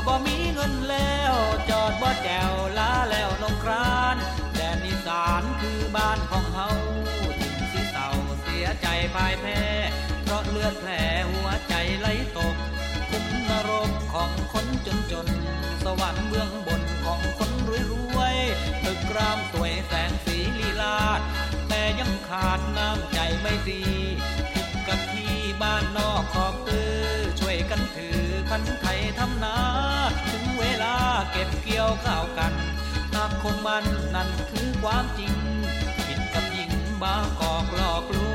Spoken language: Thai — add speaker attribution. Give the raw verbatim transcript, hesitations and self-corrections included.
Speaker 1: บ่มีเงินแล้วจอดบ่แจวลาแล้วนงครานแดนอีสานคือบ้านของเฮาถึงสิเศร้าเสียใจพ่ายแพ้เพราะเลือดแผลหัวใจไหลตกคุมนรกของคนจนจนสวรรค์เบื้องบนของคนรวยรวยตึกรามสวยแสงสีลีลาศแต่ยังขาดน้ำใจไม่ดีผิดกับที่บ้านนอกขอบตื้อช่วยกันถือคันไถทำนาถึงเวลาเก็บเกี่ยวข้าวกันตามคงมันนั่นคือความจริงผิดกับหญิงบางกอกหลอกล